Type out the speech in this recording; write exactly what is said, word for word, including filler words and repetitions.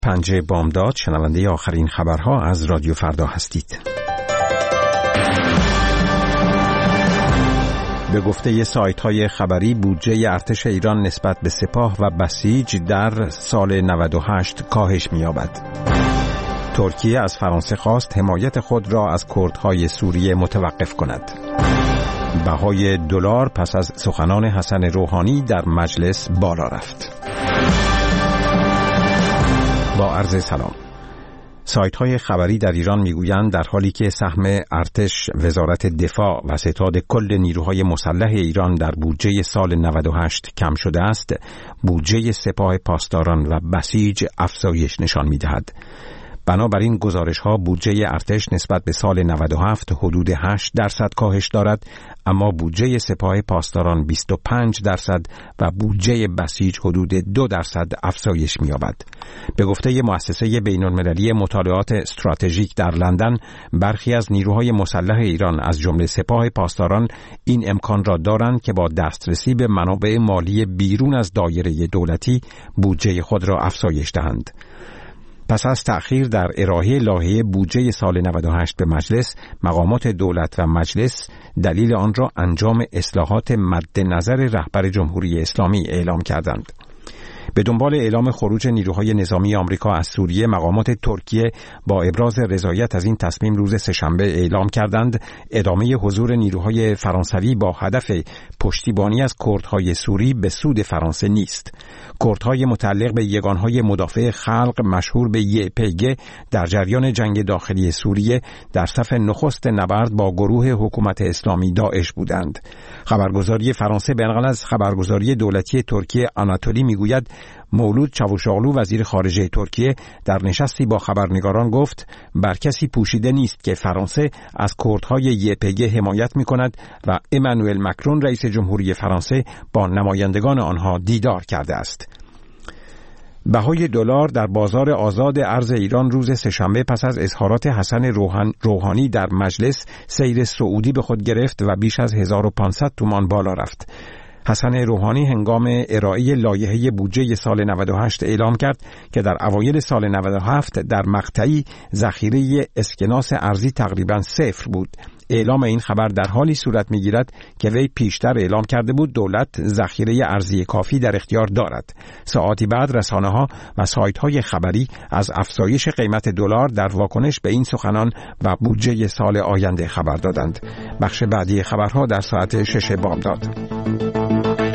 پنجه بامداد، شنونده آخرین خبرها از رادیو فردا هستید. به گفته سایت‌های خبری، بودجه ارتش ایران نسبت به سپاه و بسیج در سال نود و هشت کاهش می‌یابد. ترکیه از فرانسه خواست حمایت خود را از کردهای سوریه متوقف کند. بهای دلار پس از سخنان حسن روحانی در مجلس بالا رفت. با عرض سلام. سایت‌های خبری در ایران میگویند در حالی که سهم ارتش، وزارت دفاع و ستاد کل نیروهای مسلح ایران در بودجه سال نود و هشت کم شده است، بودجه سپاه پاسداران و بسیج افزایش نشان می‌دهد. بنابراین گزارش‌ها بودجه ارتش نسبت به سال نود و هفت حدود هشت درصد کاهش دارد، اما بودجه سپاه پاسداران بیست و پنج درصد و بودجه بسیج حدود دو درصد افزایش می‌یابد. به گفته مؤسسه بین‌المللی مطالعات استراتژیک در لندن، برخی از نیروهای مسلح ایران از جمله سپاه پاسداران این امکان را دارند که با دسترسی به منابع مالی بیرون از دایره دولتی بودجه خود را افزایش دهند. پس از تأخیر در ارائه لایحه بودجه سال نود و هشت به مجلس، مقامات دولت و مجلس دلیل آن را انجام اصلاحات مد نظر رهبر جمهوری اسلامی اعلام کردند. به دنبال اعلام خروج نیروهای نظامی آمریکا از سوریه، مقامات ترکیه با ابراز رضایت از این تصمیم روز سه‌شنبه اعلام کردند ادامه حضور نیروهای فرانسوی با هدف پشتیبانی از کردهای سوری به سود فرانسه نیست. کردهای متعلق به یگانهای مدافع خلق مشهور به ی پی جی در جریان جنگ داخلی سوریه در صف نخست نبرد با گروه حکومت اسلامی داعش بودند. خبرگزاری فرانسه به نقل از خبرگزاری دولتی ترکیه آناتولی میگوید مولود چاوشاغلو وزیر خارجه ترکیه در نشستی با خبرنگاران گفت بر کسی پوشیده نیست که فرانسه از کردهای ی پی جی حمایت می‌کند و امانوئل مکرون رئیس جمهوری فرانسه با نمایندگان آنها دیدار کرده است. بهای دلار در بازار آزاد ارز ایران روز سه‌شنبه پس از اظهارات حسن روحانی در مجلس سیر صعودی به خود گرفت و بیش از هزار و پانصد تومان بالا رفت. حسن روحانی هنگام ارائه لایحه بودجه سال نود و هشت اعلام کرد که در اوایل سال نود و هفت در مقطعی ذخیره اسکناس ارزی تقریباً صفر بود. اعلام این خبر در حالی صورت می‌گیرد که وی پیشتر اعلام کرده بود دولت ذخیره ارزی کافی در اختیار دارد. ساعاتی بعد رسانه‌ها و سایت‌های خبری از افزایش قیمت دلار در واکنش به این سخنان و بودجه سال آینده خبر دادند. بخش بعدی خبرها در ساعت شش بامداد.